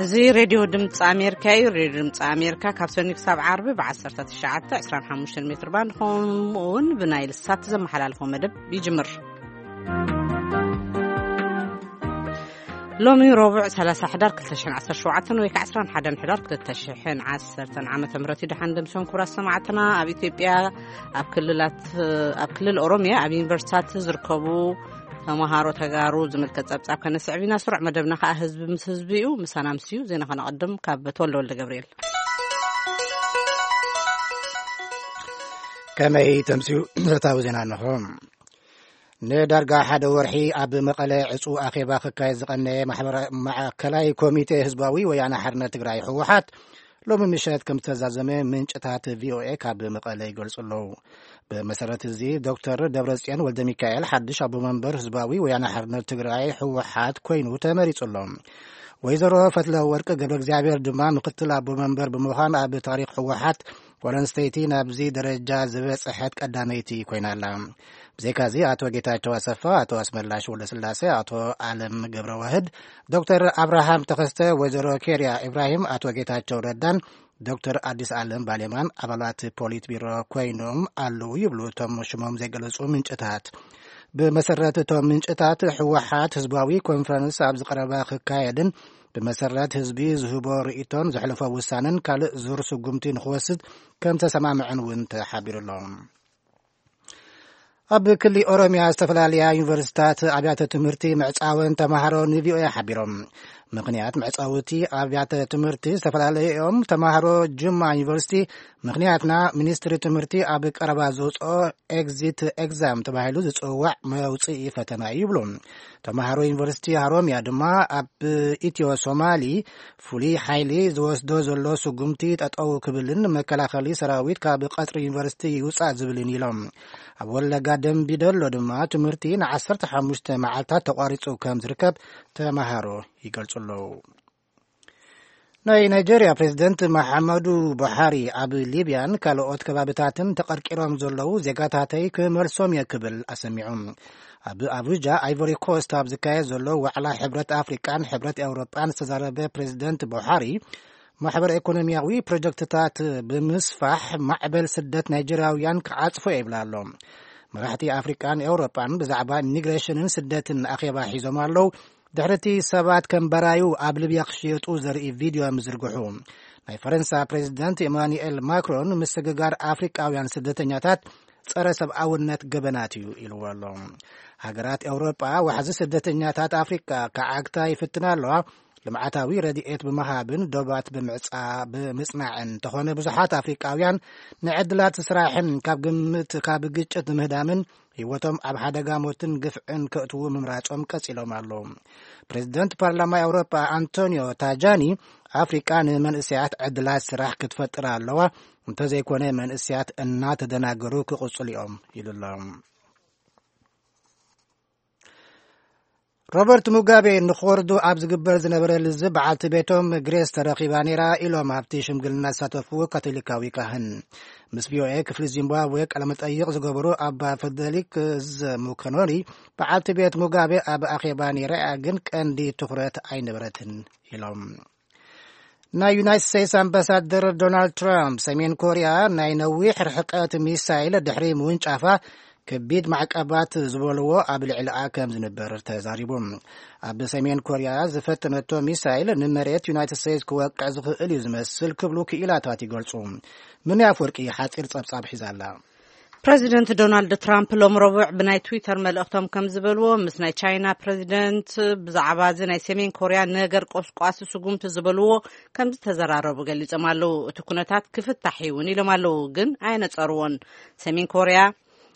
زي راديو دمت أمريكا راديو دمت أمريكا كابسوني كساب عربي بعشرة الشعات 25 متر بان خون بنايل السات زم حلالهم مدب بيجمر لومي ربع 3 كلتشين 10 شوعتن ويك 10 حدن حدار كلتشين 10 عام تمرتي دحن دمسون كرا سمعتنا أبي إثيوبيا أبكلل أوروميا أبي يونيفرسيتات زركبو تمهارو تجارو زملكت أبصاب كنا سعبينا سرع مدبنا خا حزب مسحزبيو مسانا مسيو زينا خنا قدم كابت ولا جبريل كما يتمسيو زرتاو زينا نخم ندرجة حد ورحي أب مقالة عصو أخيبا خكاي زقنة مع كلاي كوميتي حزباوي ويانا حرنا تجراي حوحات لو مشهد كم تزازمه من قطعات VOA كاب مقالة يقولص له بمسارات الزي دكتور دبرسيان ولد ميكائيل حدش أبو منبر حزباوي ويانا حرنا تجراي حوحات كوينو تمريص لهم ويزرو فتله ورقة قبل زعبير دما مقتل أبو منبر بمخان أب تاريخ حوحات ورنستيتين أبزي درجة زبس أحد قداميتي كوينا لهم بزيكازي أتو جيتاچو أسفا أتو أسملاش ولا سلاسة أتو عالم قبر واحد دكتور أبراهام تخسته وزيرو كيريا إبراهيم أتو جيتاچو ردان دكتور أديس عالم باليمان أبلات بوليت بيرو كوينوم ألو يبلو توم شموم زيقلسو منشتات بمسرات توم منشتات حوحات حزباوي كونفرنس أبز قربا خكايدن بمسرات حزبي زهبو رئيتون زحلفا وسانن كالق زور سقمتين خواسد كم تسمع عنوان تحابير اللهم أب كل أوروميا استفلاليا يونيفرسيتات أبيات تمرتي معصاون تمهارو نيفيو حبيرهم مقنيات معصاوتي أبيات تمرتي استفلاليا تمهارو جمع يونيفرسيتي مقنياتنا منستري تمرتي أب قربا زوصو إكزيت إكزام تباهلو زصوع موصي فتنا يبلون تمهارو يونيفرسيتي هروميا دما أب إتيو سومالي فولي حيلي زوسدو زلو سقمتي تطو كبلن مكلاخلي سراويت كاب قطر يونيفرسيتي يوصع زبلن يلوم أولا قادم بدلو دما تمرتين 15 معالتات تقاريصو كم زركب تمهارو يقلص له نيجيريا بريزيدنت محمدو بحاري أب ليبيان كالوت كبابتاتن تقرقيرهم زلو زيغاتاتي كمرسوم يكبل أسمعهم أب أبوجا ايفوري كوست أب زكاية زلو وعلى حبرة أفريكان حبرة أوروبان استزاربه بريزيدنت بحاري محبر إيكونومياوي بروجكتات بمسفح معبل سدة نيجيرياويان كعاصفو يبلالهم مراحتي أفريكان أوروبان بزعبا نيغريشنن سدة أخيبا حيزوم اللو دحرتي سبات كم برايو قبل بيخشيطو زرقي فيديو مزرقحوم ناي فرنسا بريزيدنت إيمانويل ماكرون مستقار أفريكاويان سدتنياتات صار سبعاونت قبناتيو إلوالهم هاجرات أوروبا وحز سدتنياتات أفريكا كعاقتا يفتنا له لمعتاوي رديئت بمهابن دوبات بمصنعن تخونه بزحات أفريقاويان نعدلات سراحن كاب قمت كاب قجت مهدامن هيوتهم أب حدقا موتن قفعن كأتو ممراجهم كسيلهم اللهم بريزيدنت بارلما أوروبا أنطونيو تاجاني أفريقان من إسيات عدلات سراح كتفتر اللوا انتزي كونه من إسيات النات دناقرو كقصليهم إلالهم روبرت موغابي نخوردو أبز قبر زنبر الزب عالت بيتهم غريس ترقيبانيرا إلو مابتيشم قلنا ساتفو كاتوليكاوي كهن مسبيو كفل زيمبابويك على متأيق زقبرو أبا فدليك موكانوري بعالت بيت موغابي أبا أخيبانيرا أغن كاندي تخرات أي نبرتن إلوم نا يونايتد ستيتس أمباسادر دونالد ترامب سمين كوريا نا ينويح رحقات ميسايل دحريم وينشافا كبيد معقبات زبولو أبل العلاقة كم زنبر تزاريبهم أب سمين كوريا زفتنتو ميسايل نمريت يونايتد ستيتس كوقع زخئل يزمسل كبلوك إلى تاتي قلصوم من يافوركي حاطير صبصاب حزالا بريزيدنت دونالد ترامب لوم ربع بناي تويتر ملأختهم كم زبلو مسناي تشاينا بريزيدنت بزعبازي ناي سمين كوريا نجر قوسقاس سقومت زبلو كم تزراربو قال لي تكونتات كفتحيوني لمالو جن عين تصرون سمين كوريا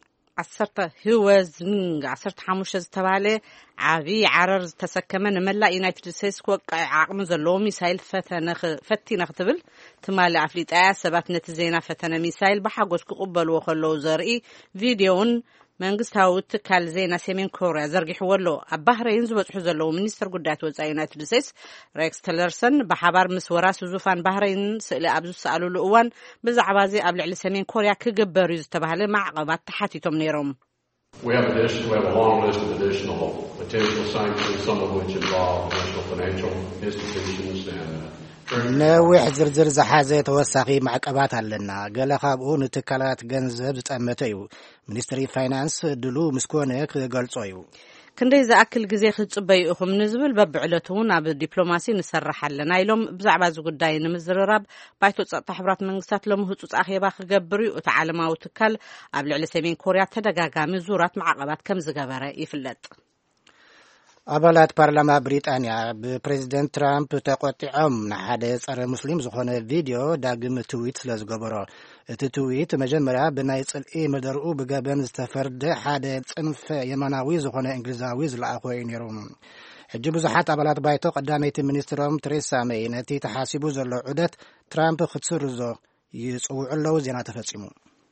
10 حموش زتبالي عابي عرر تسكمن ملا يونايتد ستيتس كوقع عقم زلو ميسايل فتي نختبل تمالي عفليت سبات نتزينا فتنا ميسايل بحاقوش كقبلو وخلو زرقي فيديون منغستاو تكال زينا سيمين كوريا زرقي حولو أبهرين زبط حزلو منيستر قدات وزا يونايتد ستيتس ريكس تيلرسون بحبار مسوراس وزوفان بهرين سئل أبزو سألو لأوان بزعبازي قبل على سيمين كوريا كقبر يزتبهالي مع عقبات تحاتي توم نيروم We have a long list of additional potential sanctions, some of which involve national financial institutions and ነዊሕ ዝርዝር ዝሓዘ ተወሳኺ ማዕቀባት ኣለና ገለ ካብኡ ንትካላት ገንዘብ ዝጠመተ እዩ ሚኒስትሪ ፋይናንስ ድሉ ምስኮነ ክገልጾ እዩ ክንደይ ዝኣክል ግዜ ክጽበይ ኢኹም ንዝብል በብዕለቱ እውን ኣብ ዲፕሎማሲ ንሰርሕ ኣለና ኢሎም ብዛዕባ እዚ ጉዳይ ንምዝርራብ ባይቶ ጸጥታ ሕብራት መንግስታት ሎም ህጹጽ ኣኼባ ክገብሩ እቲ ዓለማዊ ትካል ኣብ ልዕሊ ሰሜን ኮርያ ተደጋጋሚ ዙራት ማዕቀባት ከም ዝገበረ ይፍለጥ አባላት ፓርላማ ብሪጣንያ በፕሬዝዳንት ትራምፕ ተቆጢዖም ንሓደ ጸረ ሙስሊም ዝኾነ ቪድዮ ዳግም ትዊት ስለዝገበሮ እቲ ትዊት መጀመርያ ብናይ ጽልኢ መደርኡ ብገበን ዝተፈርደ ሓደ ጽንፈ የማናዊ ዝኾነ እንግሊዛዊ ዝለኣኾ እዩ ነይሩ ሕጂ ብዙሓት አባላት ባይቶ ቀዳመይቲ ሚኒስትሮም ቴሬሳ ሜይ ነቲ ተሓሲቡ ዘሎ ዑደት ትራምፕ ክትስርዞ ይጽውዑ ኣለዉ ዜና ተፈጺሙ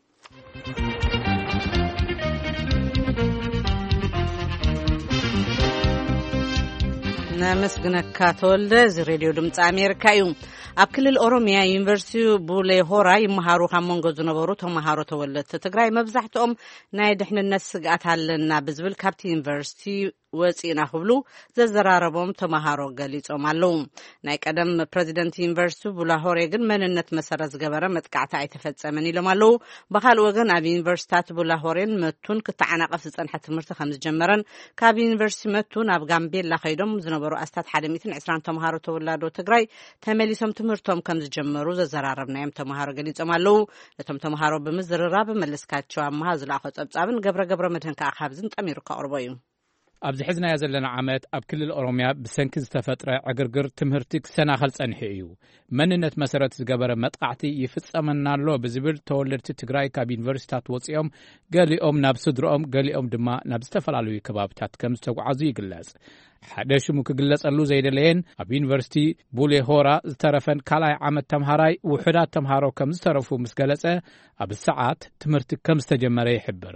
ነመስግነካ ተወልደ ዚ ሬድዮ ድምፂ ኣሜሪካ እዩ ኣብ ክልል ኦሮሚያ ዩኒቨርሲቲ ቡሌ ሆራ ይመሃሩ ካብ መንጎ ዝነበሩ ተመሃሮ ተወለድቲ ትግራይ መብዛሕትኦም ናይ ድሕንነት ስግኣት ኣለና ብዝብል ካብቲ ዩኒቨርሲቲ ወፂና ክብሉ ዘዘራረቦም ተመሃሮ ገሊጾም ኣለዉ ናይ ቀደም ፕሬዚደንት ዩኒቨርሲቲ ቡላሆሬ ግን መንነት መሰረት ዝገበረ መጥቃዕቲ ኣይተፈጸመን ኢሎም ኣለዉ ብኻልእ ወገን ኣብ ዩኒቨርሲታት ቡላሆሬን መቱን ክተዓናቐፍ ዝጸንሐ ትምህርቲ ከም ዝጀመረን ካብ ዩኒቨርሲቲ መቱን ኣብ ጋምቤላ ከይዶም ዝነበሩ ኣስታት 120 ተመሃሮ ተወላዶ ትግራይ ተመሊሶም ትምህርቶም ከም ዝጀመሩ ዘዘራረብናዮም ተመሃሮ ገሊጾም ኣለዉ ነቶም ተመሃሮ ብምዝርራብ መለስካቸው ኣመሃ ዝለኣኾ ጸብጻብን ገብረ መድህን ከዓ ካብዝን ጠሚሩ ከቕርቦ እዩ ኣብዚ ሕዝናዮ ዘለና ዓመት ኣብ ክልል ኦሮሚያ ብሰንኪ ዝተፈጥረ ዕግርግር ትምህርቲ ክሰናኸል ጸኒሑ እዩ መንነት መሰረት ዝገበረ መጥቃዕቲ ይፍጸመና ኣሎ ብዝብል ተወለድቲ ትግራይ ካብ ዩኒቨርሲታት ወፂኦም ገሊኦም ናብ ስድሮኦም ገሊኦም ድማ ናብ ዝተፈላለዩ ከባቢታት ከም ዝተጓዓዙ ይግለጽ ሓደ ሽሙ ክግለጸሉ ዘይደለየን ኣብ ዩኒቨርሲቲ ቡሌ ሆራ ዝተረፈን ካልኣይ ዓመት ተምሃራይ ውሑዳት ተምሃሮ ከም ዝተረፉ ምስ ገለጸ ኣብ ሰዓት ትምህርቲ ከም ዝተጀመረ ይሕብር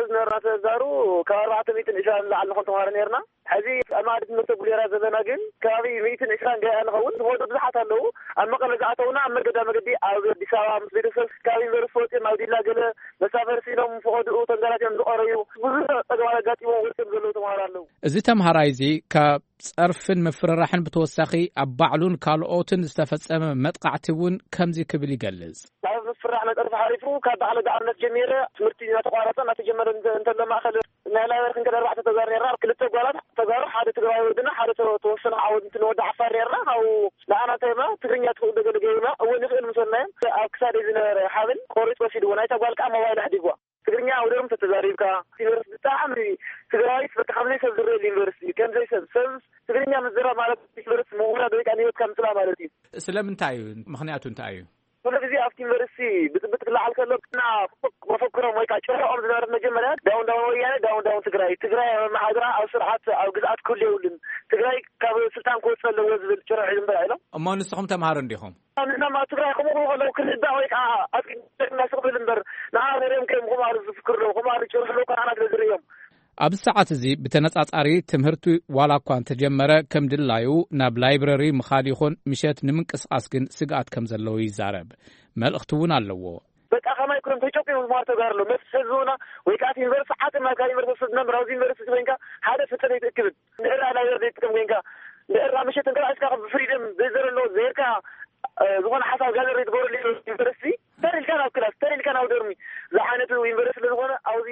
ተዛሩ ካብ 420 ላዕሊ ተምሃሮ ነርና ሕዚ ኣማድ ትምህርቲ ጉሌራ ዘለና ግን ከባቢ 120 ገያ ንኸውን ዝወዱ ብዙሓት ኣለዉ ኣብ መቐለ ዝኣተውና ኣብ መገዲ ኣብ ኣዲስ ኣበባ ምስ ቤተሰብ ካብ ዩኒቨርሲቲ ወፂኦም ኣብ ዲላ ገለ መሳፈርቲ ኢሎም ዝኸድኡ ተንገላትዮም ዝቐረዩ ብዙሕ ተግባር ኣጋጢሞም ወፂኦም ዘለዉ ተምሃሮ ኣለዉ እዚ ተምሃራይ እዚ ካብ ጸርፍን ምፍርራሕን ብተወሳኺ ኣብ ባዕሉን ካልኦትን ዝተፈጸመ መጥቃዕቲ እውን ከምዚ ክብል ይገልጽ ካብ ምፍራሕ መጠርፊ ሓሪፉ ካብ ባዕለ ዳዕነት ጀሚረ ትምህርቲ እናተቋረፀ እናተጀመረ እንተሎ ማእኸል ናይ ላይበር ክንከደ 4 ተጋር ነርና ክልተ ጓላት ተጋሩ ሓደ ትግራይ ወድና ሓደ ተወሰነ ዓወድ እንትንወዳ ዓፋር ነርና ካብኡ ንኣና ተይማ ትግርኛ ትኽእሉ ደገለገይና እውን ንኽእል ምሰናዮም ኣብ ክሳደ ዝነበረ ሓብል ቆሪፅ ወሲድዎ ናይ ተጓልቃ ሞባይል ኣሕዲግዋ ትግርኛ ኣውደርም ተዛሪብካ ዩኒቨርሲቲ ብጣዕሚ ትግራይት በቃ ከምዘይ ሰብ ዝርአየሉ ዩኒቨርሲቲ ከምዘይ ሰብ ትግርኛ ምዝራብ ማለት ዩኒቨርሲቲ ምሁራት ወይ ከዓ ንሂወትካ ምፅላእ ማለት እዩ ስለምንታይ እዩ ምክንያቱ እንታይ እዩ ኩሉ ግዜ ኣብቲ ዩኒቨርሲቲ ብጥብጥ ክለዓል ከሎ ና መፈክሮም ወይ ከዓ ጭርሖም ዝነበረት መጀመርያ ዳውን ወያነ ዳውን ትግራይ መሓድራ ኣብ ስርዓት ኣብ ግዝኣት ክህሉ የብሉን ትግራይ ካብ ስልጣን ክወፅእ ኣለዎ ዝብል ጭርሖ እዩ ዝንበላ ኢሎም እሞ ንስኹም ተምሃሮ እንዲኹም ንሕናማ ትግራይ ከምኡ ከለዉ ክርዳእ ወይ ከዓ ኣስናስቕብል እምበር ንዓና ነሪኦም ከይም ከምኣሉ ዝፍክር ለው ከምኣሉ ጭርሖ ለው ከዓና ስለዝርዮም ኣብ ሰዓት እዚ ብተነጻጻሪ ትምህርቲ ዋላ እኳ እንተጀመረ ከም ድላዩ ናብ ላይብረሪ ምኻድ ይኹን ምሸት ንምንቅስቓስ ግን ስግኣት ከም ዘለዎ ይዛረብ መልእኽቲ እውን ኣለዎ በቃ ከማይ ኩሎም ተጨቂሙ ዝማር ተጋርሎ መስሕብ ዝሆና ወይ ከዓ ዩኒቨርሲቲ ዓጥማ ካብ ዩኒቨርሲቲ ዝነብር ኣብዚ ዩኒቨርሲቲ ኮይንካ ሓደ ፍልጠት ኣይትእክብን ንዕራ ላይብረሪ ዘይጥቀም ኮይንካ ንዕራ ምሸት እንቅስቃስካ ብፍሪደም ዘይዘረሎ ዘይርካ ዝኾነ ሓሳብ ጋለሪ ትገብረሉ ዩኒቨርሲቲ ተሪልካ ናብ ክላስ ተሪልካ ናብ ደርሚ ዝዓይነቱ ዩኒቨርሲቲ ስለዝኾነ ኣብዚ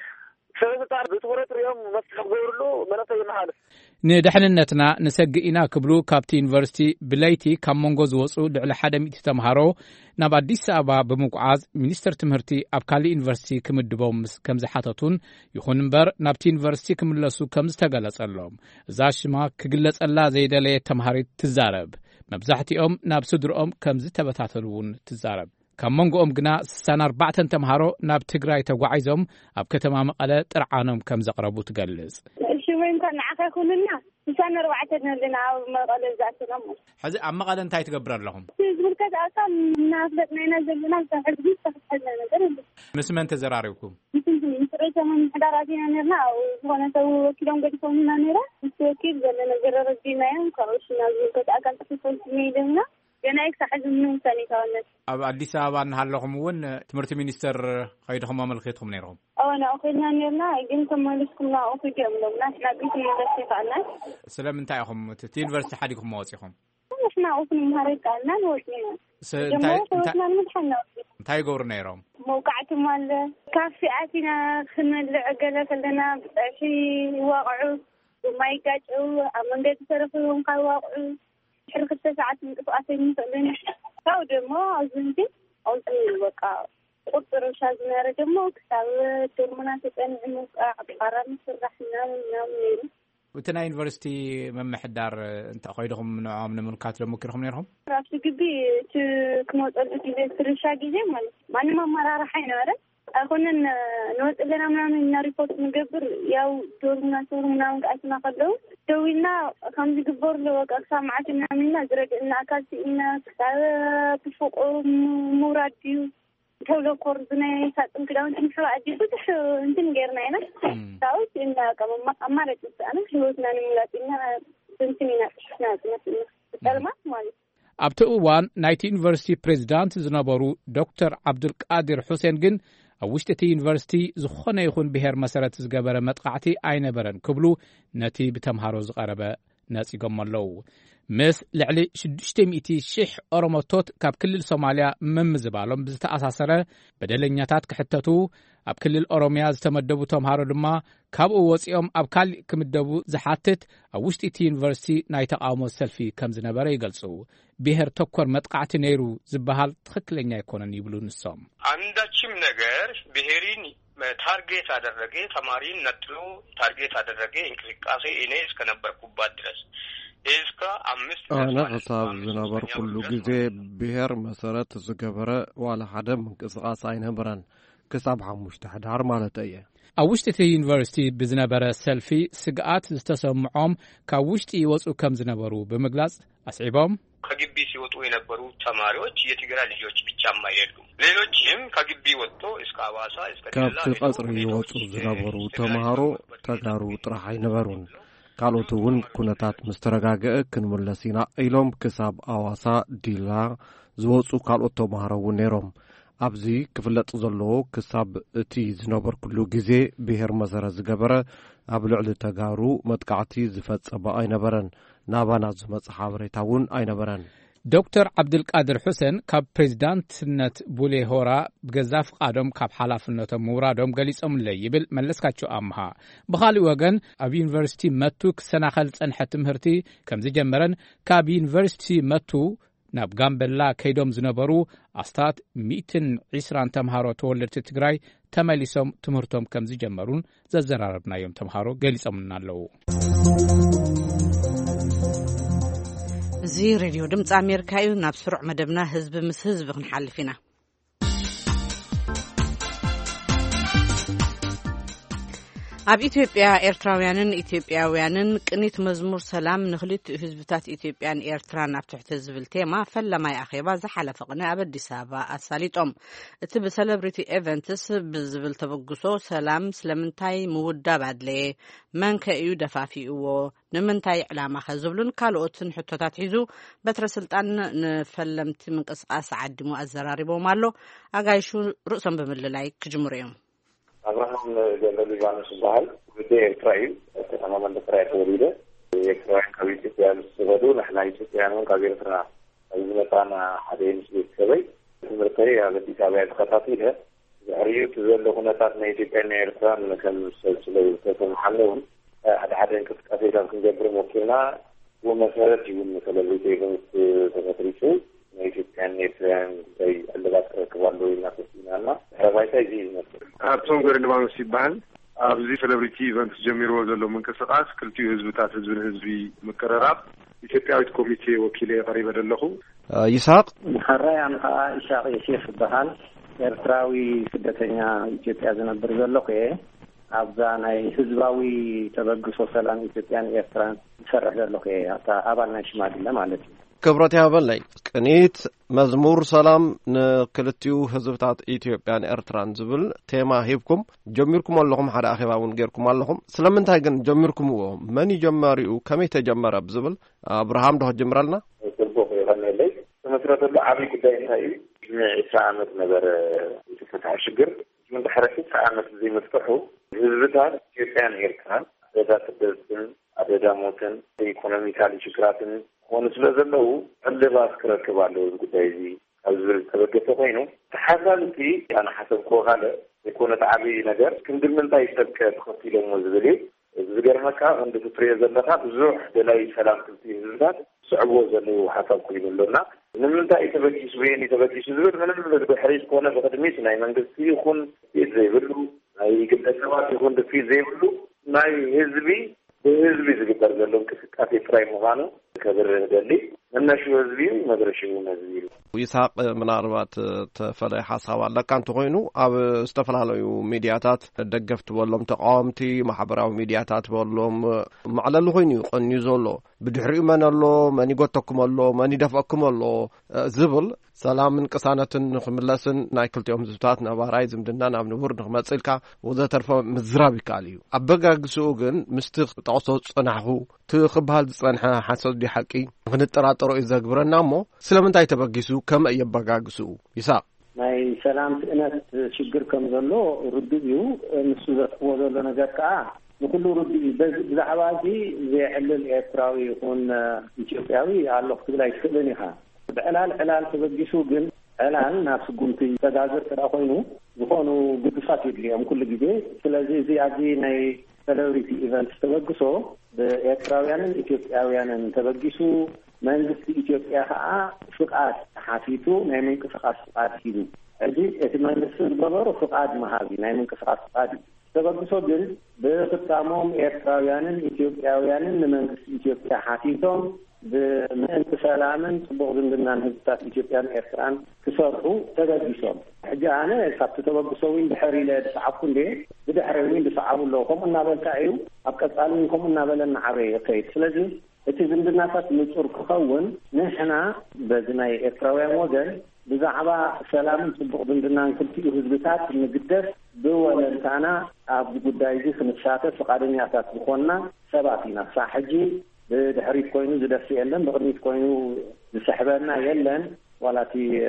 ሰበስልጣን ብትኩረት ሪኦም መፍትሒ ክገብርሉ መለክተይ ይመሓልፍ ንድሕንነትና ንሰጊ ኢና ክብሉ ካብቲ ዩኒቨርሲቲ ብለይቲ ካብ መንጎ ዝወፁ ልዕሊ 100 ተምሃሮ ናብ ኣዲስ ኣበባ ብምጉዓዝ ሚኒስትር ትምህርቲ ኣብ ካሊእ ዩኒቨርሲቲ ክምድቦም ከም ዝሓተቱን ይኹን እምበር ናብቲ ዩኒቨርሲቲ ክምለሱ ከም ዝተገለጸሎም እዛ ሽማ ክግለጸላ ዘይደለየ ተምሃሪት ትዛረብ መብዛሕትኦም ናብ ስድሮኦም ከም ዝተበታተኑ እውን ትዛረብ ካብ መንጎኦም ግና 64 ተምሃሮ ናብ ትግራይ ተጓዒዞም ኣብ ከተማ መቐለ ጥርዓኖም ከም ዘቕረቡ ትገልጽ እሺ ወይም ከ ንዓኻ ይኹንና 64 ነልና ኣብ መቐለ ዝኣተሎም ሕዚ ኣብ መቐለ እንታይ ትገብር ኣለኹም ዝምልከት ኣቃም ናፍለጥናይና ዘለና ዝሕዝቢ ዝተፈጠረ ነገር ኣሎ ምስ መን ተዘራሪብኩም ምስረይቶም ሕዳራትና ነርና ኣብ ዝኾነ ሰብ ወኪሎም ገዲፎምና ነይራ ምስ ወኪል ዘለና ዘረረዲናዮም ካብኡሽና ዝምልከት ኣቃል ተፈጠሩ ነይደምና جنايك صحيح من ثاني كانت أديس أبا نهالهم ون تمرت مينستر خيرهم ملخيتهم نيرهم أنا أخذنا نيرنا جنتم مالكم لا أخذ جملنا إحنا بيت مدرسة قالنا سلام انتاعهم تيونيفرسيتي حديكم مواسيهم إحنا أخذ مهارات قالنا وشنا انتاي غور نيرهم موقعت مال كافي آتينا خلنا عقلة خلنا شيء واقعوا وما يقاطعوا أمانة تصرفوا وقاوقعوا حركة ساعات من قصاصين مثلاً أو دمو أزنتي أو الوقاء قطر شازنا رجمو كتاب ترمنات أن عبارة سرحنا ونامين وتنا يونيفرسيتي ممحدار انت قيدهم من عام من كاتب مكرهم نيرهم راسي قبي كموت أرجع ترشاقي زمان ما نما مرة حين هذا أخونا نوت لنا من ريبورت نقبر ياو دورنا صورنا وقاسنا قدو دوينا خمس قبر لو أقصى معتنا منا درج إن أكاسي إن بفوق مراديو تولو كورزنا ساتم كده وانتم شو عدي بس شو انتم غيرنا هنا تاوس إن كمان ما أمرت أنا شو ناني ملاتنا تنتمينا ناس تلمس مالي أبتوان نايت يونيفرسيتي بريزيدنت زنابورو دكتور عبد القادر حسين جن أوشتتي يونيفرسيتي زخنا يخون بهر مسارات زجبرة متقعتي أين برن كبلو نتي بتمهارو زقربة ناس يقملو مس لعلي 600 شح أرمطوت كاب كل الصوماليا ممزبالهم بزتأساسرة بدلنياتات كحتتو أب كل الأوروميا زتمدبو تمهارو دما كاب ووصيهم أب كال كمدبو زحاتت أوشتتي يونيفرسيتي نايتا قامو سلفي كم زنبرة يقلصو بهر تكور متقعتي نيرو زبهال تخكلنيا يكونن يبلو نصام አንዳችም ነገር ብሔሪን ታርጌት አደረገ ተማሪን ነጥሎ ታርጌት አደረገ እንቅስቃሴ እኔ እስከነበርኩባት ድረስ እስከ 5 أنا حساب زنابر كل جزء بهر مسارات زجبرة ولا حدا من قصاص عين بران كسب حمش تحدار مالتيه أوشتتي يونيفرسيتي بزنبرة سلفي سقات زتسمعهم كوشتي يوصو كم زنبرو بمجلس أسعبهم ከግቢ ሲወጡ የነበሩ ተማሪዎች የትግራይ ልጆች ብቻም አይደሉም ሌሎችም ከግቢ ወጥቶ እስከ አዋሳ እስከ ከብት ቀጽር ይወጡ ዝነበሩ ተማሃሮ ተጋሩ ጥራይ ነበሩን ካልኦቱን ኩነታት መስተረጋገእ ክንመለሲና ኢሎም ክሳብ አዋሳ ዲላ ዝወጹ ካልኦት ተማሃሮ ነሮም ኣብዚ ክፍለጥ ዘሎ ክሳብ እቲ ዝነበር ኩሉ ግዜ ብሄር መሰረት ዝገበረ ኣብ ልዕሊ ተጋሩ መጥቃዕቲ ዝፈጸመ ኣይነበረን ናባና ዝመጽሓ ብሬታውን ኣይነበረን دكتور عبد القادر حسين كاب بريزيدنت بولي هورا بغزاف قادم كاب حلافنته مورادم غليصم ليبل ملسكاچو امها بخالي وغن اب يونيفرسيتي متوك سناخل صنحه تمهرتي كمزي جمرن كاب يونيفرسيتي متو ناب غامبلا كيدوم زنبرو استات 120 تمهارو تولدت تግራይ ተመሊሶም ትምህርቶም كمزي جمرون ززراربنا يوم تمهارو غليصمنالو زي راديو دمص أمريكا ناب سرع مدبنا حزب مس حزب نحلفينا ኣብ ኢትዮጵያ ኤርትራውያንን ኢትዮጵያውያንን ቅኒት መዝሙር ሰላም ንኽልት ህዝብታት ኢትዮጵያን ኤርትራን ኣብ ትሕቲ ዝብል ቴማ ፈለማይ ኣኼባ ዝሓለፈ ቅኒ ኣብ ኣዲስ ኣበባ ኣሳሊጦም እቲ ብሰለብሪቲ ኤቨንትስ ብዝብል ተበግሶ ሰላም ስለምንታይ ምውዳብ ኣድለየ መን ከእዩ ደፋፊእዎ ንምንታይ ዕላማ ከዝብሉን ካልኦትን ሕቶታት ሒዙ በትረ ስልጣን ንፈለምቲ ምንቅስቃስ ዓዲሙ ኣዘራሪቦም ኣሎ ኣጋይሹ ርእሶም ብምልላይ ክጅምሩ እዮም أبراهام جلال ليبانوس الظاهر بدي إسرائيل تمام من إسرائيل توريده إسرائيل كبير تيان سبدو نحن إسرائيل كبير ترى المتانا حدين سبيت كبي المرتاي على تجارة خطاتيها الريو تزول لهنا تاتنا إسرائيل إسرائيل لكن سلسلة تكون حلهم حدين كتير كان جبر ممكننا ومسألة يوم مثلا بيتهم تفاتريشو إسرائيل إسرائيل زي اللي بس كوالو ينافسنا هوايته زين أبصم قرن ما نسيبان أبزي سلبريتي إيفنت جميرو زلوا من كسرات كلتي حزبات حزبي مكررات إثيوبيا كوميتي وكيلي قريبا له يساق محرّي عن إشاق يشيخ الدهان إرتراوي سدتنا إثيوبيا زنبر زلوا إيه أبزانا حزباوي تبقى سلام إثيوبيا إرتران سرح زلوا إيه حتى أبالنا شمال الله مالتي كبرتي هبلي قنيت مزمور سلام نكلتيو حزبات إثيوبيا إرتران زبل تيما هيبكم جميركم اللهم حدا أخيباون غيركم اللهم سلامنتاي غن جميركم من يجمريو كمي تجمر بزبل ابراهام ده جمرالنا تربو يغني لي ثم مسرته عبي قداي هاي عامة نبر تفتح شجر من بحركة عامة زي مفتوحه هزبتها كيفان إيركان عدد تدرسن عدد موتن إيكونوميكالي شكراتن ونسلزله اللي باسكر كبارلو قداي زي أزور تبقى فينه تحسنتي أنا حسب كوهالة يكون تعبي نجار كندل من تايسك تخطيله مزبلي زجر مكان عند تفريز اللقاء زوح دلاي سلام كنتي زلات صعبوا زلوا حسب كل لنا من تايسك شويني تبقى شزور من البحريش كونه بقدميش ناي من قصي يكون زي بلو أي قبل السواد يكون في زي بلو ناي هزبي زي بردلهم كفكاتي فراي مغانو كبر دلي النشو هزبي مدرشوا هزبي ይስሐቅ ምናልባት ተፈላይ ሐሳብ አለ ካንተ ሆይኑ ኣብ ዝተፈላላዩ ሚዲያታት ደገፍት ወሎም ተቃውምቲ ማሕበራዊ ሚዲያታት ወሎም ማዕለሉ ሆይኑ ቀንዩ ዘሎ ብድሕሪኡ መነሎ መን ይጎተኩመሎ መን ይደፈኩመሎ ዝብል ሰላምን ቅሳነትን ንኽምለስን ናይ ክልቲኦም ህዝብታት ነባራይ ዝምድና ናብ ንቡር ንኽመጽልካ ወዘተርፈ ምዝራብ ይካል እዩ ኣበጋግስኡ ግን ምስቲ ተቆሶ ጽናሑ ትኽባል ዝጸንሐ ሓሰብ ዲ ሓቂ ክንጠራጠሮ ይዘግብረና እሞ ስለምንታይ ተበጊሱ ከም እየበጋግስኡ ይሳቅ ናይ ሰላም ትእነት ሽግር ከም ዘሎ ርድኡ ንሱ ዘጥዎ ዘሎ ነገር ከዓ ንኩሉ ርድኡ ብዛዕባ እዚ ዘይሕልል ኤርትራዊ ይኹን ኢትዮጵያዊ ኣሎ ክትብል ኣይትኽእልን ኢኻ ብዕላል ተበጊሱ ግን ዕላል ናብ ስጉምቲ ተጋገር ከዳ ኮይኑ ዝኾኑ ግድፋት የድልዮም ኩሉ ግዜ ስለዚ እዚ ኣብዚ ናይ ሴሌብሪቲ ኢቨንት ተበግሶ በኤርትራውያንን ኢትዮጵያውያንን ተበጊሱ መንግስት ኢትዮጵያ ከዓ ፍቃድ ሓፊቱ ናይ መንቀሳቀስ ፍቃድ ሂዱ እዚ እቲ መንግስት ዝገበሮ ፍቃድ መሃቢ ናይ መንቀሳቀስ ፍቃድ ተበግሶ ግን ብፍጻሞም ኤርትራውያንን ኢትዮጵያውያንን ንመንግስት ኢትዮጵያ ሓፊቶም በመንት ሰላምን ጽቡቕ ዝምድናን ህዝብታት ኢትዮጵያን ኤርትራን ክሰርሑ ተበጊሶም ሕጂ ኣነ ካብቲ ተበግሶውን ድሕሪ ለድሰዓብኩ እንዴ ብድሕሪውን ድሰዓቡ ኣለኹም እናበልካ እዩ ኣብ ቀጻሊንኩም እናበለና ዓበየ ከይድ ስለዚ እቲ ዝምድናታት ንጹር ክኸውን ንሕና በዚ ናይ ኤርትራውያን ወገን ብዛዕባ ሰላምን ጽቡቕ ዝምድናን ክልቲኡ ህዝብታት ንግደስ ብወለንታና ኣብ ጉዳይ እዚ ክንሳተፍ ፈቃደኛታት ዝኾንና ሰባት ኢና ሳዕ ሕጂ ብድሕሪት ኮይኑ ዝደርስ የለን ብቅድሚት ኮይኑ ዝስሕበና የለን ወላቲ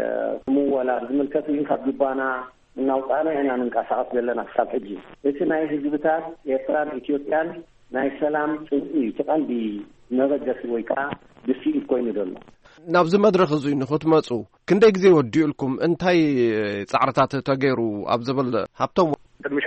ሙወላ ዝምልከት እዩ ካብ ግባና እናውጣና ኢና ንንቀሳቀስ ዘለና ክሳብ ሕጂ እቲ ናይ ህዝብታት ኤርትራን ኢትዮጵያን ናይ ሰላም ጽንኢ ተቐንዲ መበገሲ ወይ ከዓ ብስኢት ኮይኑ ዘሎ ናብዚ መድረኽ እዙይ ንኽትመፁ ክንደይ ግዜ ወዲኡልኩም እንታይ ጻዕርታት ተገይሩ ኣብ ዝብል ሃብቶም ቅድሚ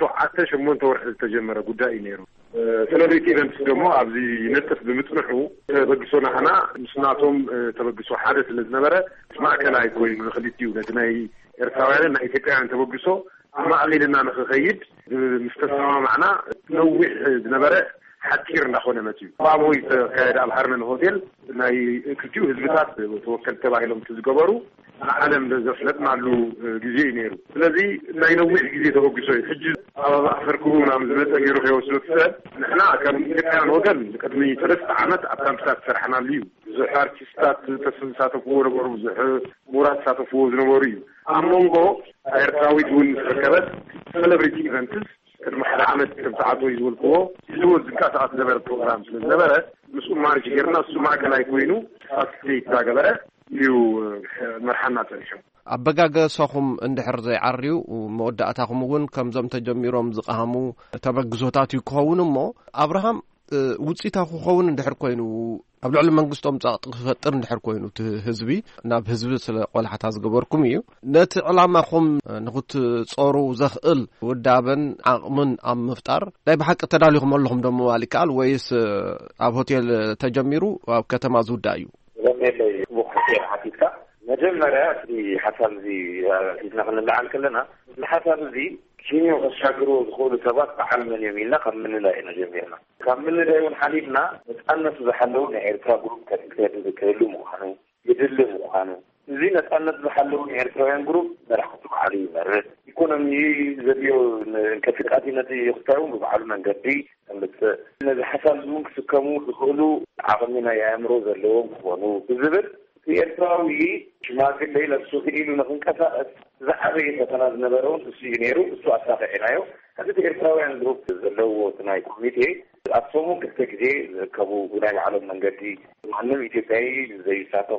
7 ወርሒ ዝተጀመረ ጉዳይ እዩ ነይሩ ሴሌብሪቲ ኢቨንትስ ደግሞ ኣብዚ ይነጥፍ ብምጽንሑ ተበግሶና ሐና ምስናቶም ተበግሶ ሓደ ስለዝነበረ ማዕከላይ ኮይኑ ንኽልቲኡ ነቲ ናይ ኤርትራውያንን ናይ ኢትዮጵያውያን ተበግሶ ማዕሊልና ንኽኸይድ ምስተሰማማዕና ነዊሕ ዝነበረ حتير نخونه متيو بابوي كاد الحرمن هوتيل ناي كتيو هزبتات توكل تبعهم تزغبرو عالم لزفلت معلو جزي نيرو ስለዚህ ናይ ነዊሕ ግዜ ተወግሶ ሕጂ ኣፈርኩና ምዝመት ገይሩ ይወስሉት ሰብ ንሕና ከም ኢትዮጵያን ወገን ቅድሚ 3 ዓመት ኣብ ካምፕታት ሰርሐና ልዩ ብዙሕ ኣርቲስታት ተሳተፍዎ ነበሩ ብዙሕ ሙራት ተሳተፍዎ ዝነበሩ እዩ ኣብ ሞንጎ ኤርትራዊት እውን ተረከበት ሴሌብሪቲ ኢቨንትስ كما حدا عمد تبعاتو يزولكو يزول زكاة زبر البروغرام زبرة مسؤول مارج غيرنا السماع كلا يكوينو أكتيك داقبرة يو مرحنا تنشو أبقاق سوخم اندحر زي عريو ومودعتاكم ون كم زم تجميروم زقهمو تبقزوتات يكوهون مو أبراهام وصيتاكو خون اندحر كوينو ኣብ ልዕሊ መንግስቶም ጻቕጥ ክፈጥር እንድሕር ኮይኑ ህዝቢ ናብ ህዝቢ ስለ ቆልሓታ ዝገበርኩም እዩ ነቲ ዕላማኹም ንኽትጾሩ ዘኽእል ውዳበን ዓቕምን ኣብ ምፍጣር ናይ ብሓቂ ተዳሊኹም ኣለኹም ደሞ ማሊካል ወይስ ኣብ ሆቴል ተጀሚሩ ኣብ ከተማ ዝውዳእ እዩ ዘመለይ ሙኽቴር ሓቲካ መጀመርያ እቲ ሓሳብ እዚ ሒዝና ክንለዓል ከለና ንሓሳብ እዚ شنو غشاغرو دخول سبات تعلمن يميلنا كملنا إلى جميعنا كملنا يوم حليفنا نتأنس بحلون إيرترا جروب كتير ذكرلو مخانو يدلو مخانو زين نتأنس بحلون إيرترايان جروب نرحتو عليه مرة يكونوا زبيو كفكاتي نتي يختارون بحلون جدي بس إذا حصل زوج سكمو دخولو عقلنا يأمرو زلهم خوانو بالزبط في إيرتراوي شماغل ليلة سوكيلو نكون كفاءة زحري فتناز نبرون تسينيرو سو أساقعنايو هذا إيرتراويان جروب زلو تناي كوميتي أصومو كتكدي كابو بناي على منجدي معلم إيجابي زي ساتفو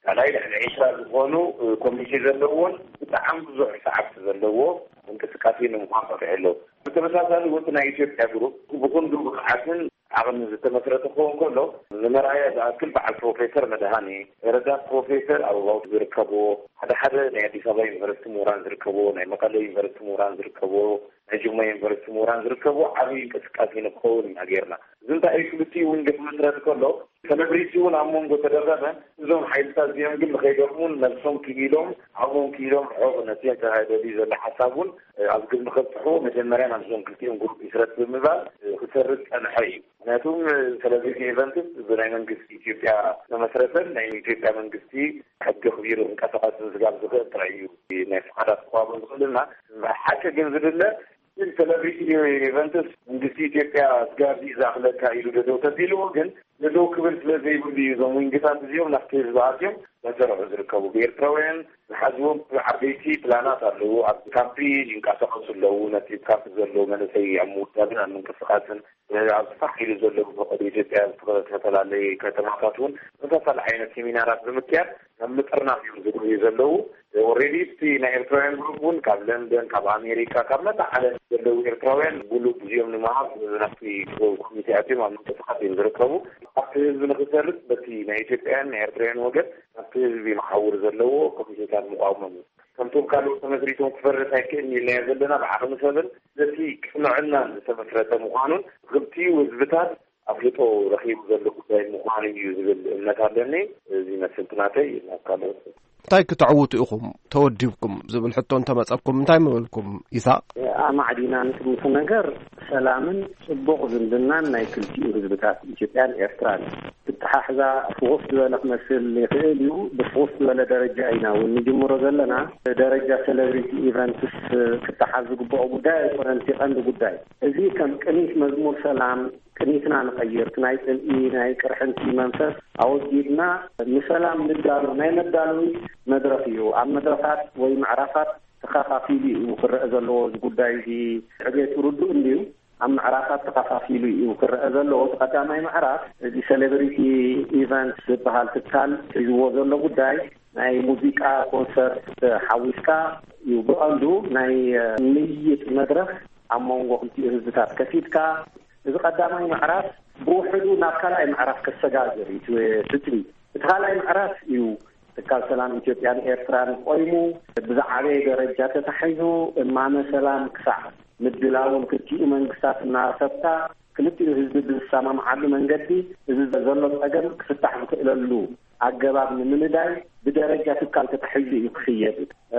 ካልኣይ ልዕሊ 20 ዝኾኑ ኮሚቴ ዘለዎን ብጣዕሚ ብዙሕ ሰዓት ዘለዎ እንቅስቃሴ ንምዃን ፈቅዒሎ ብተመሳሳሊ ወጥ ናይ ኢትዮጵያ ግሩፕ ብኩንዱ ብቕዓትን ዓቕሚ ዝተመስረተ ክኸውን ከሎ ንመርኣያ ዝኣክል በዓል ፕሮፌሰር መድሃኒ ረዳት ፕሮፌሰር ኣበባው ዝርከብዎ ሓደ ናይ ኣዲስ ኣበባ ዩኒቨርሲቲ ምሁራን ዝርከብዎ ናይ መቐለ ዩኒቨርሲቲ ምሁራን ዝርከብዎ ናይ ጅማ ዩኒቨርሲቲ ምሁራን ዝርከብዎ ዓብዪ እንቅስቃሴ ንክኸውን ኢና ጌርና እዚ እንታይ እዩ ክልቲኡ እውን ክትመስረት ከሎ ሰለብሪቲ እውን ኣብ መንጎ ተደረበ እዞም ሓይልታት እዚኦም ግን ንኸይደርሙን ነብሶም ክኢሎም ኣብኦም ክኢሎም ሕቕ ነቲ ተካይደሊ ዘሎ ሓሳብ እውን ኣብ ግብ ንኸብፅሑ መጀመርያ ናብዞም ክልቲኦም ግሩፕ ይስረት ብምባል ክሰርዝ ፀንሐ እዩ ምክንያቱም ሰለብሪቲ ኢቨንትስ ብናይ መንግስቲ ኢትዮጵያ ተመስረተን ናይ ኢትዮጵያ መንግስቲ ሕጊ ክቢሩ ክንቀሳቀስ ዝጋብ ዝኽእል ጥራይ እዩ ናይ ፍቃዳት ክዋብን ዝኽእልና ሓቂ ግን ዝድለ ሰለብሪቲ ኢቨንትስ መንግስቲ ኢትዮጵያ ዝጋብዚ ዝኣኽለካ ኢሉ ደደው ተቢልዎ ግን ደደው ክብል ስለዘይብሉ እዩ እዞም ውንግታት እዚኦም ናብቲ ህዝቢ ኣትዮም መሰርሑ ዝርከቡ ብኤርትራውያን ዝሓዝዎም ዓበይቲ ፕላናት ኣለዉ ኣብ ካምፒ ይንቀሳቀሱ ኣለዉ ነቲ ካምፒ ዘለዎ መንእሰይ ኣብ ምውዳብን ኣብ ምንቅስቃስን ኣብ ስፋሕ ኢሉ ዘለዎ ፈቐዱ ኢትዮጵያ ዝተፈላለዩ ከተማታት እውን ተመሳሳሊ ዓይነት ሴሚናራት ብምክያድ ናብ ምጥርናፍ እዮም ዝግብዩ ዘለዉ ኦልሬዲ እቲ ናይ ኤርትራውያን ግሩፕ እውን ካብ ለንደን ካብ ኣሜሪካ ካብ መላእ ዓለም ዘለዉ ኤርትራውያን ጉሉብ እዚኦም ንምሃብ ናብቲ ኮሚቴ ኣትዮም ኣብ ምንቅስቃስ እዮም ዝርከቡ ኣብቲ ህዝቢ ንክሰርፅ በቲ ናይ ኢትዮጵያውያን ናይ ኤርትራውያን ወገን ኣብቲ ህዝቢ መሓውር ዘለዎ ኮሚቴታት መቃወሞም ከምቶም ካልኦት ተመስሪቶም ክፈርስ ኣይክእልን ኢልና ዘለና ብዓቕሚ ሰብን ነቲ ቅንዕናን ዝተመስረተ ምዃኑን ክልቲኡ ህዝብታት ኣፍልጦ ረኺቡ ዘሎ ጉዳይ ምዃኑ እዩ ዝብል እምነት ኣለኒ እዚ መስልትናተይ ናብ ካልኦት እንታይ ክትዕውቱ ኢኹም ተወዲብኩም ዝብል ሕቶ እንተመፀኩም እንታይ ምብልኩም ይስሐቅ ኣማዕዲና ንትምቱ ነገር ሰላምን ጽቡቕ ዝምድናን ናይ ክልቲኡ ህዝብታት ኢትዮጵያን ኤርትራን ክትሓሕዛ ፍቑስ ዝበለ ክመስል ይኽእል እዩ ብፍቑስ ዝበለ ደረጃ ኢና እውን ንጅምሮ ዘለና ደረጃ ሰለብሪቲ ኢቨንትስ ክትሓዝ ዝግብኦ ጉዳይ ኣይኮነን እቲ ቀንዲ ጉዳይ እዚ ከም ቅኒት መዝሙር ሰላም ቅኒትና ንቀይር ናይ ጽልኢ ናይ ቅርሕንቲ መንፈስ ኣወጊድና ንሰላም ንዳሉ ናይ መዳሉ መድረክ እዩ ኣብ መድረካት ወይ ምዕራፋት ተኸፋፊሉ እዩ ክረአ ዘለዎ ጉዳይ እዚ ዕቤት ርዱእ እንድዩ ኣብ ምዕራፋት ተኸፋፊሉ እዩ ክረአ ዘለዎ ቀዳማይ ምዕራፍ እዚ ሴሌብሪቲ ኢቨንት ዝበሃል ትካል ሒዝዎ ዘሎ ጉዳይ ናይ ሙዚቃ ኮንሰርት ሓዊስካ እዩ ብቐንዱ ናይ ምይይጥ መድረክ ኣብ መንጎ ክልቲኡ ህዝብታት ከፊትካ እዚ ቀዳማይ ምዕራፍ ብውሕዱ ናብ ካልኣይ ምዕራፍ ከሰጋግር እዩ ትፅኒ እቲ ካልኣይ ምዕራፍ እዩ ትካል ሰላም ኢትዮጵያን ኤርትራን ቆይሙ ብዛዕበየ ደረጃ ተታሒዙ እማነ ሰላም ክሳዕ ምድላውን ክልቲኡ መንግስታት እናሰብታ ክልቲኡ ህዝቢ ብዝሰማምዓሉ መንገዲ እዚ ዘሎ ፀገም ክፍታሕ ዝክእለሉ ኣገባብ ንምንዳይ ብደረጃ ትካል ተታሒዙ እዩ ክኽየድ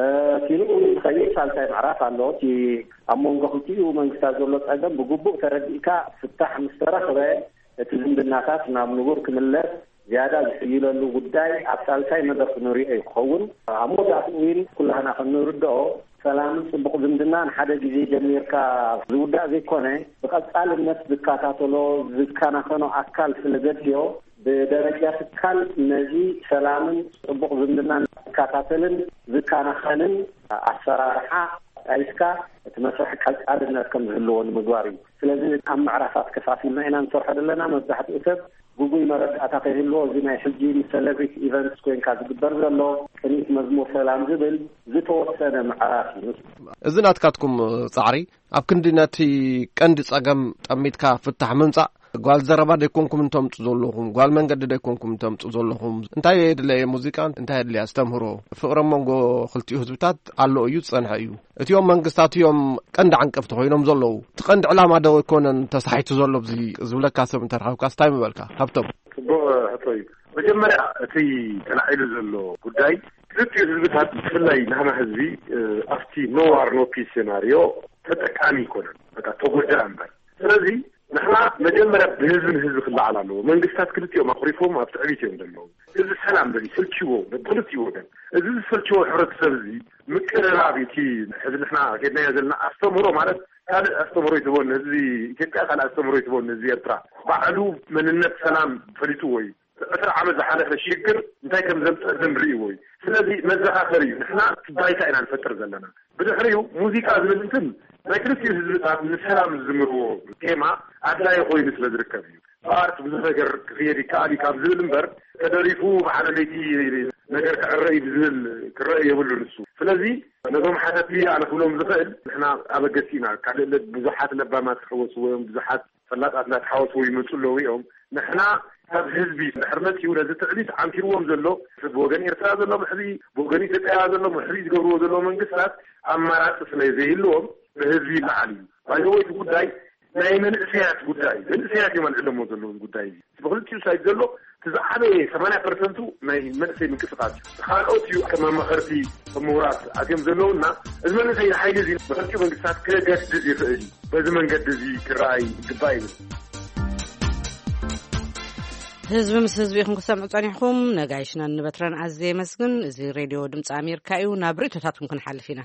ሲልኡ ዝኸይድ ሳልሳይ ምዕራፍ ኣሎ እቲ ኣብ መንጎ ክልቲኡ መንግስታት ዘሎ ፀገም ብግቡእ ተረዲእካ ፍታሕ ምስ ተረኽበ እቲ ዝምድናታት ናብ ንቡር ክምለስ ዝያዳ ዝሕይለሉ ጉዳይ ኣብ ሳልሳይ መድረክ ንሪኦ ይኸውን ኣብ መወዳእትኡ እውን ኩላህና ክንርድኦ ሰላምን ጽቡቕ ዝምድናን ሓደ ግዜ ጀሚርካ ዝውዳእ ዘይኮነ ብቐጻልነት ዝከታተሎ ዝከናኸኖ ኣካል ስለዘድልዮ ብደረጃ ትካል ነዚ ሰላምን ጽቡቕ ዝምድናን ዝከታተልን ዝከናኸንን ኣሰራርሓ ቃይስካ እቲ መስርሒ ቀጻልነት ከም ዝህልዎ ንምግባር እዩ ስለዚ ኣብ ምዕራፋት ከፋፊልና ኢና ንሰርሖ ዘለና መብዛሕትኡ ሰብ ጉጉይ መረዳእታ ከይህልዎ እዚ ናይ ሕጂ ሴሌብሪቲ ኢቨንትስ ኮይንካ ዝግበር ዘሎ ቅኒት መዝሙር ሰላም ዝብል ዝተወሰነ ምዕራፍ እዩ እዚ ናትካትኩም ፃዕሪ ኣብ ክንዲ ነቲ ቀንዲ ፀገም ጠሚትካ ፍታሕ ምምፃእ ጓል ዘረባ ደይኮንኩም እንተምፁ ዘለኹም ጓል መንገዲ ደይኮንኩም እንተምፁ ዘለኹም እንታይ የድለየ ሙዚቃ እንታይ የድለየ ኣስተምህሮ ፍቅሪ መንጎ ክልቲኡ ህዝብታት ኣሎ እዩ ዝፀንሐ እዩ እቲኦም መንግስታት እዮም ቀንዲ ዓንቀፍቲ ኮይኖም ዘለዉ እቲ ቀንዲ ዕላማ ዶ ይኮነን ተሳሒቱ ዘሎ ብዚ ዝብለካ ሰብ እንተረኸብካ ስታይ ምበልካ ሃብቶም ጽቡቕ ሕቶ እዩ መጀመርያ እቲ ተላዒሉ ዘሎ ጉዳይ ክልቲኡ ህዝብታት ብፍላይ ናህና ህዝቢ ኣብቲ ኖ ዋር ኖ ፒስ ሴናሪዮ ተጠቃሚ ይኮነን በቃ ተጎዳ እምበር ስለዚ ንሕና መጀመርያ ብህዝብን ህዝቢ ክለዓል ኣለዎ መንግስታት ክልቲኦም ኣኽሪፎም ኣብ ትዕቢት እዮም ዘለዉ እዚ ሰላም ደሊ ስልችዎ ብክልቲኡ ወገን እዚ ዝስልችዎ ሕብረተሰብ እዚ ምቅርራብ እቲ ሕዚ ንሕና ከድናዮ ዘለና ኣስተምህሮ ማለት ካልእ ኣስተምህሮ ይትቦን ህዝቢ ኢትዮጵያ ካልእ ኣስተምህሮ ይትቦን ህዝቢ ኤርትራ ባዕሉ መንነት ሰላም ፈሊጡ ወይ 10 ዓመት ዝሓለፈ ሽግር እንታይ ከም ዘምፅእ ንሪኢ ወይ ስለዚ መዘኻኸሪ እዩ ንሕና ባይታ ኢና ንፈጥር ዘለና ብድሕሪኡ ሙዚቃ ዝብል እንትን ናይ ክልቲኡ ህዝብታት ንሰላም ዝምርዎ ቴማ ኣድላይ ኮይኑ ስለ ዝርከብ እዩ ኣርት ብዙሕ ነገር ክፍየድ ይከኣል ካብ ዝብል እምበር ተደሪፉ ባዕለ ለይቲ ነገር ከረይ ብዝብል ክረይ ይብሉ ንሱ ስለዚ ነዞም ሓተቲ ኣነ ክብሎም ዝኽእል ንሕና ኣበገሲና ካልእ ብዙሓት ለባማት ክሕወሱ ወይም ብዙሓት ፈላጣት እናተሓወሱ ይመፁ ኣለዉ እዮም ንሕና ካብ ህዝቢ ሕርመት ይውለ ዝትዕሊት ዓንኪርዎም ዘሎ ብወገን ኤርትራ ዘሎ ምሕዚ ብወገን ኢትዮጵያ ዘሎ ምሕዚ ዝገብርዎ ዘሎ መንግስታት ኣማራፂ ስለዘይህልዎም ብህዝቢ ይለዓል እዩ ባይዘወይቲ ጉዳይ ናይ መንእሰያት ጉዳይ መንእሰያት እዮም ኣልዕሎሞ ዘለዎም ጉዳይ እዚ ብክልቲኡ ሳይድ ዘሎ ትዛዓበየ 80% ናይ መንእሰይ ምንቅስቃስ ካልኦት እዩ ከም ኣማኸርቲ ምሁራት ኣትዮም ዘለውና እዚ መንእሰይ ሓይሊ እዚ ብክልቲኡ መንግስታት ክገድዝ ይኽእል እዩ በዚ መንገዲ እዚ ክረኣይ ይግባእ ይብል ህዝቢ ምስ ህዝቢ ኢኹም ክሰምዑ ፀኒሕኩም ነጋይሽና ንበትረን ኣዝየ መስግን እዚ ሬድዮ ድምፂ ኣሜሪካ እዩ ናብ ርእቶታትኩም ክንሓልፍ ኢና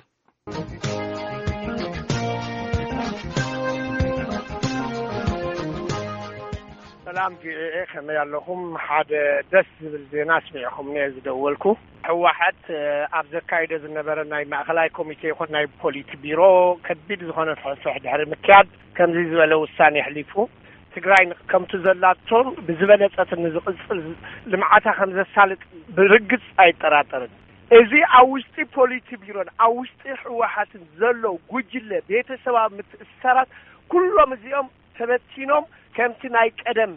ሰላም ቪኦኤ ከመይ ኣለኹም ሓደ ደስ ዝብል ዜና ስሚዕኹም ነየ ዝደወልኩ ህወሓት ኣብ ዘካይደ ዝነበረ ናይ ማእኸላይ ኮሚቴ ይኹን ናይ ፖሊት ቢሮ ከቢድ ዝኾነ ፍሕፍሕ ድሕሪ ምክያድ ከምዚ ዝበለ ውሳኔ ኣሕሊፉ ትግራይ ከምቲ ዘላቶም ብዝበለፀት ንዝቕፅል ልምዓታ ከም ዘሳልጥ ብርግፅ ኣይጠራጠርን እዚ ኣብ ውሽጢ ፖሊት ቢሮን ኣብ ውሽጢ ህወሓትን ዘሎ ጉጅለ ቤተሰባዊ ምትእስሳራት ኩሎም እዚኦም ተበቲኖም ከምቲ ናይ ቀደም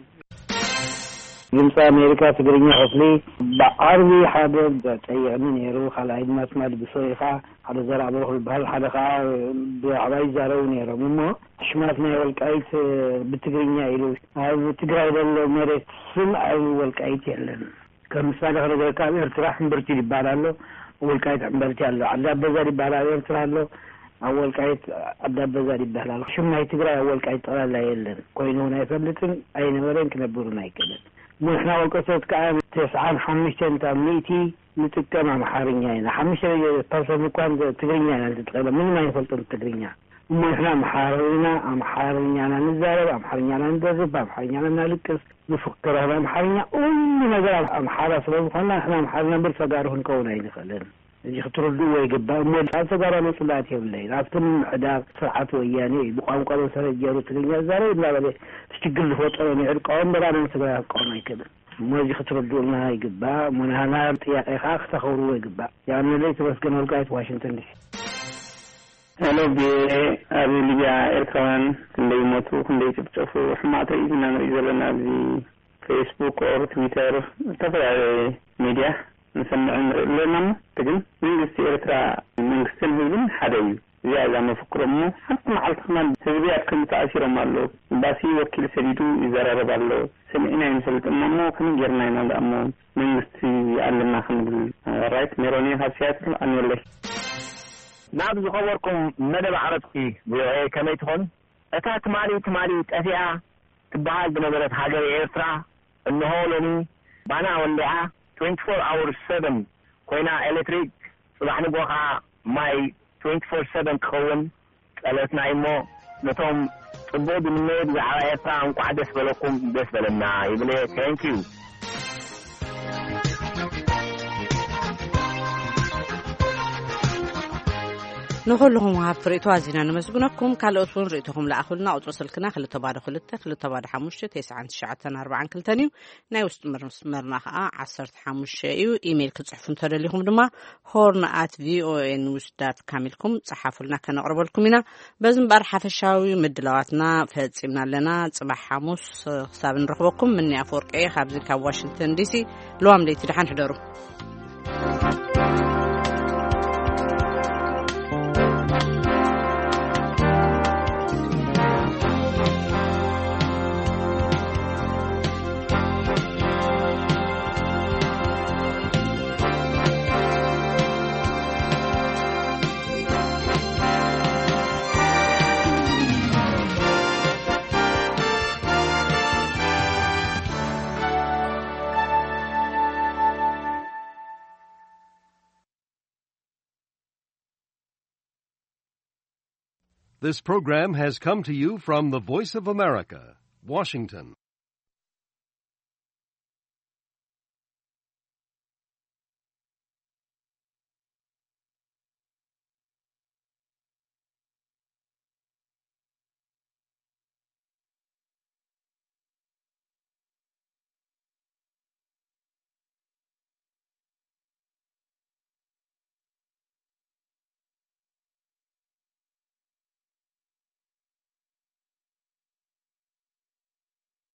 ድምፂ ኣሜሪካ ትግርኛ ክፍሊ ብዓርቢ ሓደ ጠይዕኒ ነይሩ ካልኣይ ድማ ትማሊ ብሶይኻ ሓደ ዘራብሮ ክበሃል ሓደ ከዓ ብዕባይ ይዛረቡ ነይሮም እሞ ሽማት ናይ ወልቃይት ብትግርኛ ኢሉ ኣብ ትግራይ ዘሎ መሬት ስም ኣብ ወልቃይት የለን ከም ምሳሌ ክነገርካ ኣብ ኤርትራ ሕምብርቲ ይባሃል ኣሎ ወልቃይት ሕምብርቲ ኣሎ ዓዲ ኣበዛር ይባሃል ኣብ ኤርትራ ኣሎ ኣብ ወልቃይት ዓዲ ኣበዛር ይባሃል ኣሎ ሽም ናይ ትግራይ ኣብ ወልቃይት ጠቕላላ የለን ኮይኑ ኣይፈልጥን ኣይነበረን ክነብሩን ኣይከለን ንሕና ወልቆሶት ከዓ 95% ንጥቀም ኣምሓርኛ ኢና 5% እንኳን ትግርኛ ኢና ንጥቀም ምንም ኣይፈልጥን ትግርኛ እሞ ንሕና ኣምሓርኛና ንዛረብ ኣምሓርኛና ንደርብ ኣምሓርኛና ናልቅስ ንፍክር ኣምሓርኛ ኩሉ ነገር ኣምሓራ ስለዝኾና ንሕና ኣምሓርኛ ብር ተጋሩ ክንከውን ኣይንኽእልን እዚ ክትርድእዎ ይግባእ እሞ ኣብ ተጋሩ መፅላት የብለይን ኣብቶም ምዕዳር ስርዓት ወያኔ ብቋንቋ መሰረት ገይሩ ትግርኛ ዛረብ እናበለ ትሽግር ዝፈጠሮ ንዕድቃኦም በራነ ትግራይ ክቃወም ኣይክእልን እሞ እዚ ክትርድኡልና ይግባእ እሞ ንሃና ጥያቄ ከዓ ክተኽብርዎ ይግባእ ያንለይ ተመስገን ወልቃይት ዋሽንግተን ዲሲ ሄሎ ኣብ ሊብያ ኤርትራውያን ክንደይ ሞቱ ክንደይ ጭፍጨፉ ሕማቅ ትርኢት ኢና ንርኢ ዘለና ኣብዚ ፌስቡክ ኦር ትዊተር ዝተፈላለዩ ሚድያ نسمع لنا تجن من السيرة من السلم حدا زي ما فكروا حتى مع الكمان سبيع كم تأثير ماله باسي وكيل سيدو إذا رب الله سمعنا ينسلت أمامه كم جرنا ينال أمام من يعلمنا خنقول رايت ميروني هاسيات أن يلي نعم زخوركم مدى عربي كما يتخون أتا تمالي تأثيرا تبعال بنظرة حاجة إيرترا إنه لني بانا ولعا 24 hours 7 كوينا إلكتريك صباح نبوخا ماي 24/7 كون قالتنا إمو نتوم تبود من نود على إطعام وقعد يسبلكم بيسبلنا يبلي thank you نقولهم هفريتو عزينا نمسجونكم كالأسون ريتهم لأخلنا أوصل كنا خلي تبارد خلي تبارد حموشة 9 كلتانيو نايوست مرنا 10 حموشة إيميل كتصحفون ترى لهم دما horn@voanews.com صحفوا لنا كنا قرب لكم هنا بزن برحف الشاوي مدلواتنا فهتسيبنا لنا صباح حموس حساب نرخبكم مني أفورك أي خابزين كواشنطن دي سي لو عم ليتي رح نحضروا This program has come to you from the Voice of America, Washington.